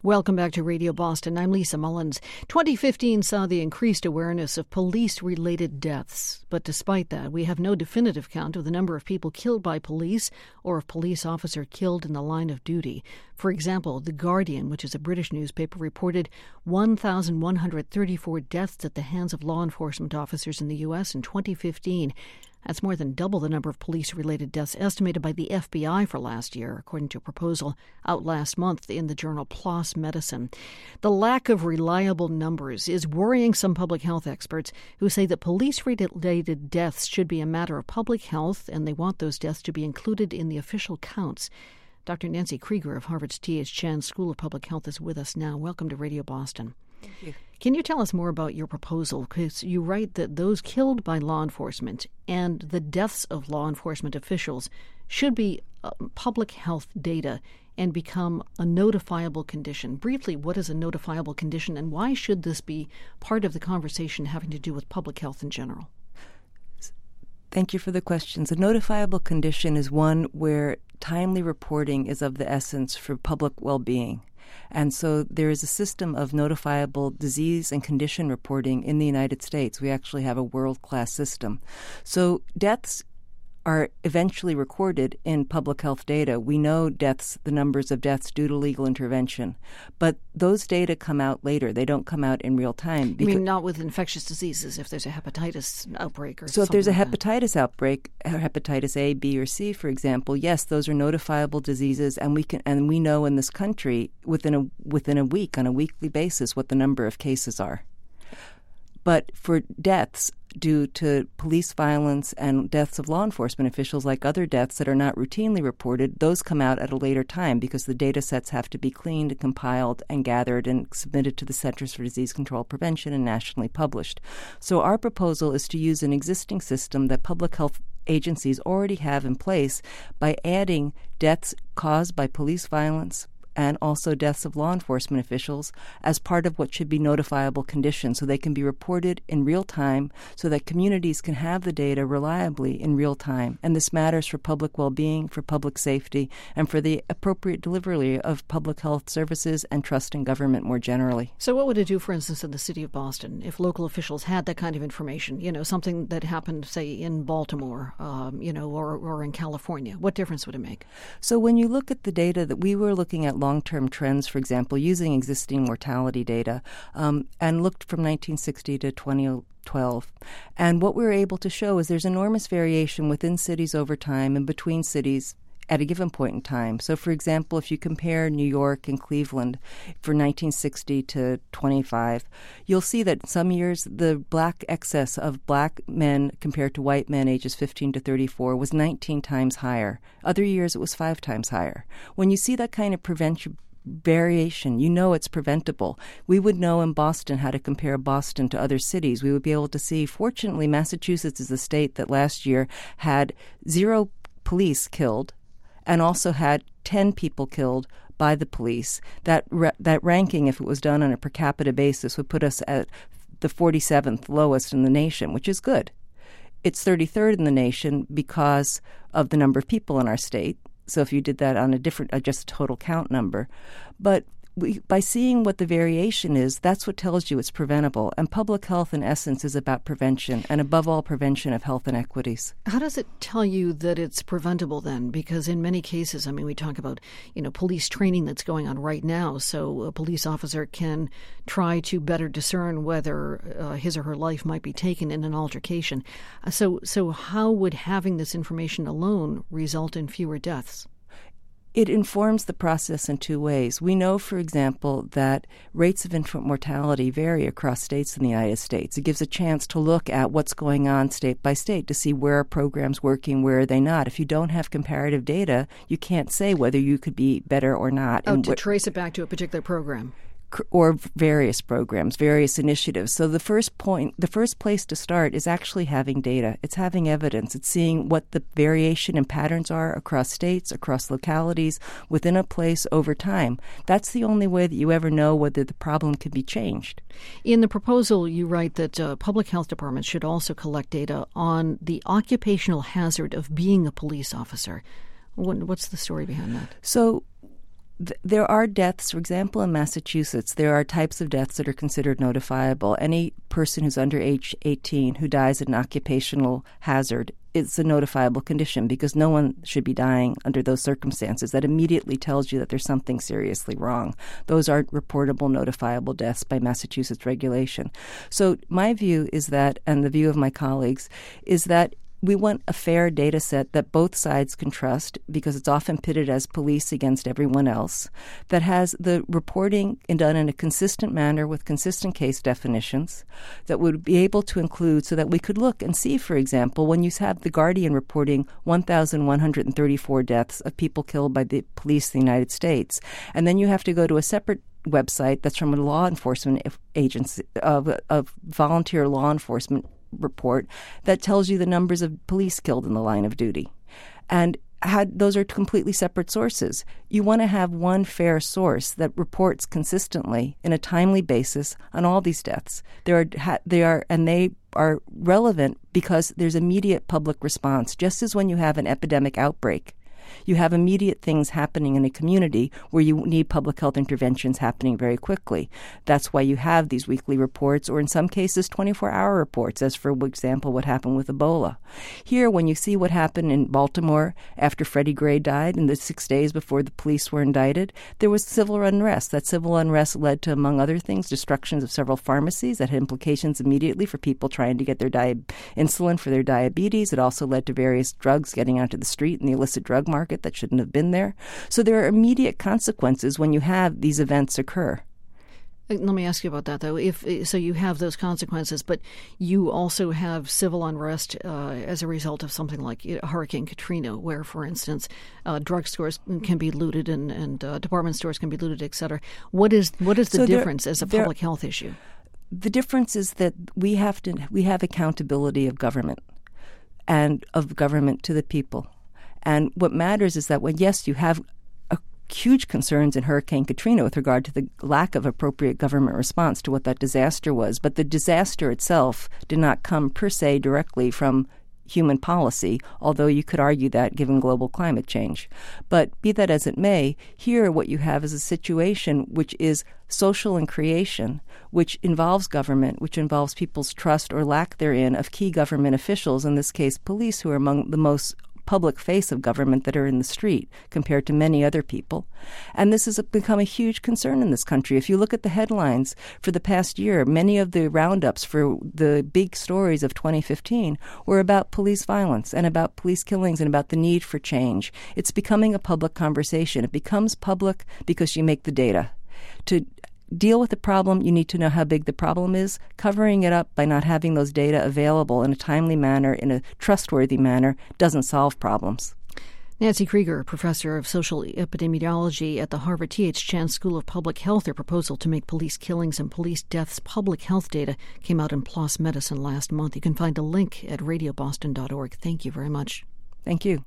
Welcome back to Radio Boston. I'm Lisa Mullins. 2015 saw the increased awareness of police-related deaths. But despite that, we have no definitive count of the number of people killed by police or of police officer killed in the line of duty. For example, The Guardian, which is a British newspaper, reported 1,134 deaths at the hands of law enforcement officers in the U.S. in 2015. That's more than double the number of police-related deaths estimated by the FBI for last year, according to a proposal out last month in the journal PLOS Medicine. The lack of reliable numbers is worrying some public health experts who say that police-related deaths should be a matter of public health, and they want those deaths to be included in the official counts. Dr. Nancy Krieger of Harvard's T.H. Chan School of Public Health is with us now. Welcome to Radio Boston. Thank you. Can you tell us more about your proposal? Because you write that those killed by law enforcement and the deaths of law enforcement officials should be public health data and become a notifiable condition. Briefly, what is a notifiable condition, and why should this be part of the conversation having to do with public health in general? Thank you for the questions. A notifiable condition is one where timely reporting is of the essence for public well-being. And so there is a system of notifiable disease and condition reporting in the United States. We actually have a world-class system. So deaths are eventually recorded in public health data. We know the numbers of deaths due to legal intervention. But those data come out later. They don't come out in real time. You mean not with infectious diseases, if there's a hepatitis outbreak or something? So if there's a like hepatitis outbreak, hepatitis A, B, or C, for example, yes, those are notifiable diseases, and we know in this country within a week, on a weekly basis, what the number of cases are. But for deaths due to police violence and deaths of law enforcement officials, like other deaths that are not routinely reported, those come out at a later time because the data sets have to be cleaned and compiled and gathered and submitted to the Centers for Disease Control Prevention and nationally published. So our proposal is to use an existing system that public health agencies already have in place by adding deaths caused by police violence and also deaths of law enforcement officials as part of what should be notifiable conditions, so they can be reported in real time so that communities can have the data reliably in real time. And this matters for public well-being, for public safety, and for the appropriate delivery of public health services and trust in government more generally. So what would it do, for instance, in the city of Boston if local officials had that kind of information, something that happened, say, in Baltimore, or in California? What difference would it make? So when you look at the data that we were looking at long-term trends, for example, using existing mortality data, and looked from 1960 to 2012. And what we were able to show is there's enormous variation within cities over time and between cities at a given point in time. So, for example, if you compare New York and Cleveland for 1960 to 25, you'll see that some years the black excess of black men compared to white men ages 15 to 34 was 19 times higher. Other years it was 5 times higher. When you see that kind of variation, you know it's preventable. We would know in Boston how to compare Boston to other cities. We would be able to see, fortunately, Massachusetts is a state that last year had 0 police killed and also had 10 people killed by the police. That ranking, if it was done on a per capita basis, would put us at the 47th lowest in the nation, which is good. It's 33rd in the nation because of the number of people in our state. So if you did that on just a total count number. But by seeing what the variation is, that's what tells you it's preventable. And public health, in essence, is about prevention, and above all, prevention of health inequities. How does it tell you that it's preventable then? Because in many cases, we talk about, police training that's going on right now, so a police officer can try to better discern whether his or her life might be taken in an altercation. So how would having this information alone result in fewer deaths? It informs the process in 2 ways. We know, for example, that rates of infant mortality vary across states in the United States. It gives a chance to look at what's going on state by state to see where are programs working, where are they not. If you don't have comparative data, you can't say whether you could be better or not. To trace it back to a particular program. Or various programs, various initiatives. So the first place to start is actually having data. It's having evidence. It's seeing what the variation and patterns are across states, across localities, within a place over time. That's the only way that you ever know whether the problem can be changed. In the proposal, you write that public health departments should also collect data on the occupational hazard of being a police officer. What's the story behind that? So There are deaths, for example, in Massachusetts, there are types of deaths that are considered notifiable. Any person who's under age 18 who dies at an occupational hazard, it's a notifiable condition because no one should be dying under those circumstances. That immediately tells you that there's something seriously wrong. Those aren't reportable, notifiable deaths by Massachusetts regulation. So my view is that, and the view of my colleagues, is that we want a fair data set that both sides can trust because it's often pitted as police against everyone else, that has the reporting done in a consistent manner with consistent case definitions, that would be able to include so that we could look and see, for example, when you have The Guardian reporting 1,134 deaths of people killed by the police in the United States, and then you have to go to a separate website that's from a law enforcement agency, of volunteer law enforcement report that tells you the numbers of police killed in the line of duty. And those are completely separate sources. You want to have one fair source that reports consistently in a timely basis on all these deaths. They are relevant because there's immediate public response. Just as when you have an epidemic outbreak, you have immediate things happening in a community where you need public health interventions happening very quickly. That's why you have these weekly reports, or in some cases 24-hour reports, as for example what happened with Ebola. Here, when you see what happened in Baltimore after Freddie Gray died and the 6 days before the police were indicted, there was civil unrest. That civil unrest led to, among other things, destructions of several pharmacies that had implications immediately for people trying to get their insulin for their diabetes. It also led to various drugs getting onto the street in the illicit drug market that shouldn't have been there. So there are immediate consequences when you have these events occur. Let me ask you about that, though. So you have those consequences, but you also have civil unrest as a result of something like Hurricane Katrina, where, for instance, drugstores can be looted and department stores can be looted, et cetera. What is the difference as a public health issue? The difference is that we have accountability of government and of government to the people. And what matters is that when, yes, you have huge concerns in Hurricane Katrina with regard to the lack of appropriate government response to what that disaster was, but the disaster itself did not come per se directly from human policy, although you could argue that given global climate change. But be that as it may, here what you have is a situation which is social in creation, which involves government, which involves people's trust or lack therein of key government officials, in this case police, who are among the most public face of government that are in the street compared to many other people. And this has become a huge concern in this country. If you look at the headlines for the past year, many of the roundups for the big stories of 2015 were about police violence and about police killings and about the need for change. It's becoming a public conversation. It becomes public because you make the data. To deal with the problem, you need to know how big the problem is. Covering it up by not having those data available in a timely manner, in a trustworthy manner, doesn't solve problems. Nancy Krieger, professor of social epidemiology at the Harvard T.H. Chan School of Public Health. Their proposal to make police killings and police deaths public health data came out in PLOS Medicine last month. You can find a link at radioboston.org. Thank you very much. Thank you.